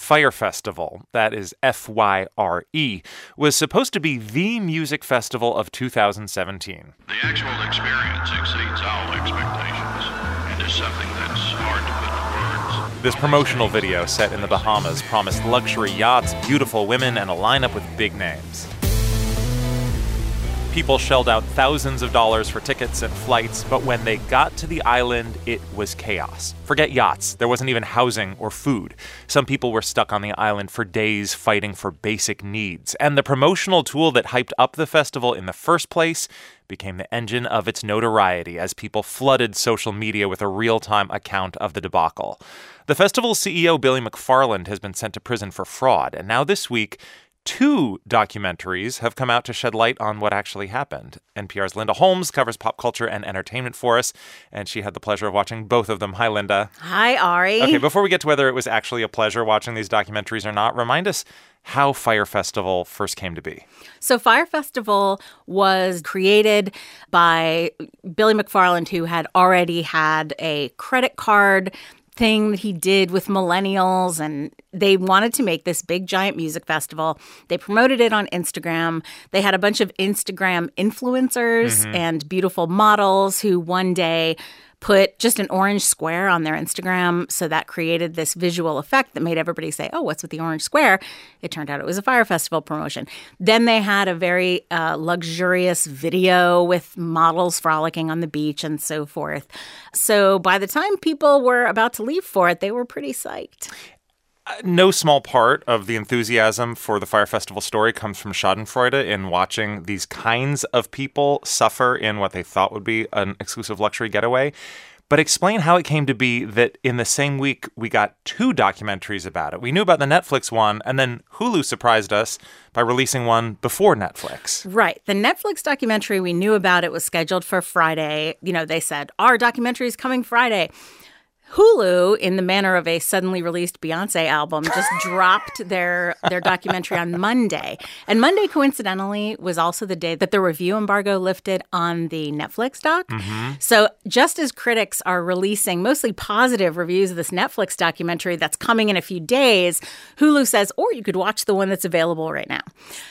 Fyre Festival, that is F-Y-R-E, was supposed to be the music festival of 2017. The actual experience exceeds all expectations and is something that's hard to put into words. This promotional video set in the Bahamas promised luxury yachts, beautiful women, and a lineup with big names. People shelled out thousands of dollars for tickets and flights, but when they got to the island, it was chaos. Forget yachts. There wasn't even housing or food. Some people were stuck on the island for days fighting for basic needs. And the promotional tool that hyped up the festival in the first place became the engine of its notoriety as people flooded social media with a real-time account of the debacle. The festival's CEO, Billy McFarland, has been sent to prison for fraud, and now this week, 2 documentaries have come out to shed light on what actually happened. NPR's Linda Holmes covers pop culture and entertainment for us, and she had the pleasure of watching both of them. Hi, Linda. Hi, Ari. Okay, before we get to whether it was actually a pleasure watching these documentaries or not, remind us how Fyre Festival first came to be. So Fyre Festival was created by Billy McFarland, who had already had a credit card thing that he did with millennials, and they wanted to make this big giant music festival. They promoted it on Instagram. They had a bunch of Instagram influencers and beautiful models who one day put just an orange square on their Instagram. So that created this visual effect that made everybody say, oh, what's with the orange square? It turned out it was a Fyre Festival promotion. Then they had a very luxurious video with models frolicking on the beach and so forth. So by the time people were about to leave for it, they were pretty psyched. No small part of the enthusiasm for the Fyre Festival story comes from Schadenfreude in watching these kinds of people suffer in what they thought would be an exclusive luxury getaway. But explain how it came to be that in the same week we got 2 documentaries about it. We knew about the Netflix one, and then Hulu surprised us by releasing one before Netflix. Right. The Netflix documentary, we knew about it, was scheduled for Friday. You know, they said, our documentary is coming Friday. Hulu, in the manner of a suddenly released Beyonce album, just dropped their documentary on Monday. And Monday, coincidentally, was also the day that the review embargo lifted on the Netflix doc. So just as critics are releasing mostly positive reviews of this Netflix documentary that's coming in a few days, Hulu says, or you could watch the one that's available right now.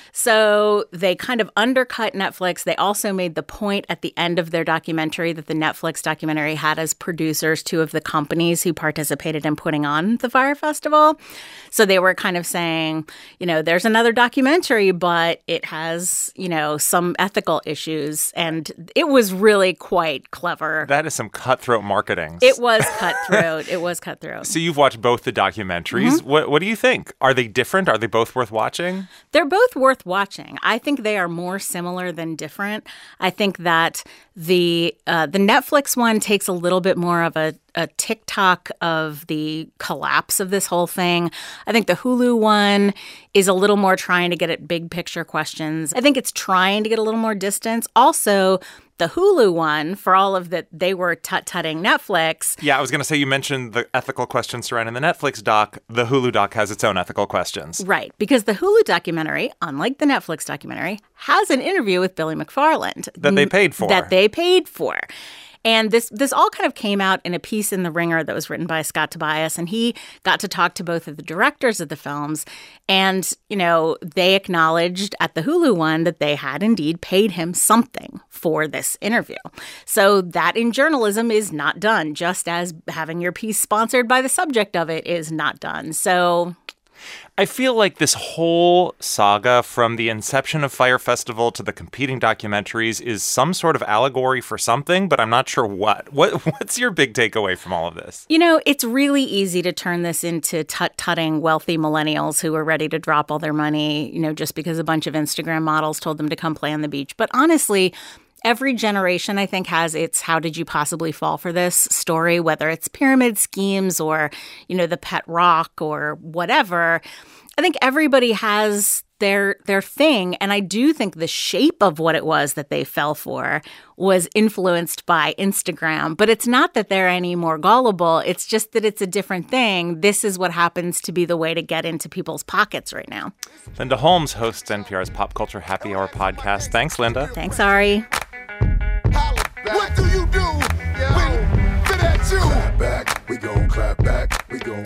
So they kind of undercut Netflix. They also made the point at the end of their documentary that the Netflix documentary had as producers 2 of the companies who participated in putting on the Fyre Festival. So they were kind of saying, you know, there's another documentary, but it has, you know, some ethical issues. And it was really quite clever. That is some cutthroat marketing. It was cutthroat. It was cutthroat. So you've watched both the documentaries. What do you think? Are they different? Are they both worth watching? They're both worth watching. I think they are more similar than different. I think that the Netflix one takes a little bit more of a TikTok of the collapse of this whole thing. I think the Hulu one is a little more trying to get at big picture questions. I think it's trying to get a little more distance. Also, the Hulu one, for all of that, they were tut-tutting Netflix. Yeah, I was going to say, you mentioned the ethical questions surrounding the Netflix doc. The Hulu doc has its own ethical questions. Right, because the Hulu documentary, unlike the Netflix documentary, has an interview with Billy McFarland. That they paid for. And this all kind of came out in a piece in The Ringer that was written by Scott Tobias, and he got to talk to both of the directors of the films. And, you know, they acknowledged at the Hulu one that they had indeed paid him something for this interview. So that in journalism is not done, just as having your piece sponsored by the subject of it is not done. So I feel like this whole saga from the inception of Fyre Festival to the competing documentaries is some sort of allegory for something, but I'm not sure what. What's your big takeaway from all of this? You know, it's really easy to turn this into tut-tutting wealthy millennials who are ready to drop all their money, you know, just because a bunch of Instagram models told them to come play on the beach. But honestly, every generation, I think, has its how did you possibly fall for this story, whether it's pyramid schemes or, you know, the pet rock or whatever. I think everybody has their thing. And I do think the shape of what it was that they fell for was influenced by Instagram. But it's not that they're any more gullible. It's just that it's a different thing. This is what happens to be the way to get into people's pockets right now. Linda Holmes hosts NPR's Pop Culture Happy Hour podcast. Thanks, Linda. Thanks, Ari. What do you do when fit at you? Clap back, we gon' clap back, we gon'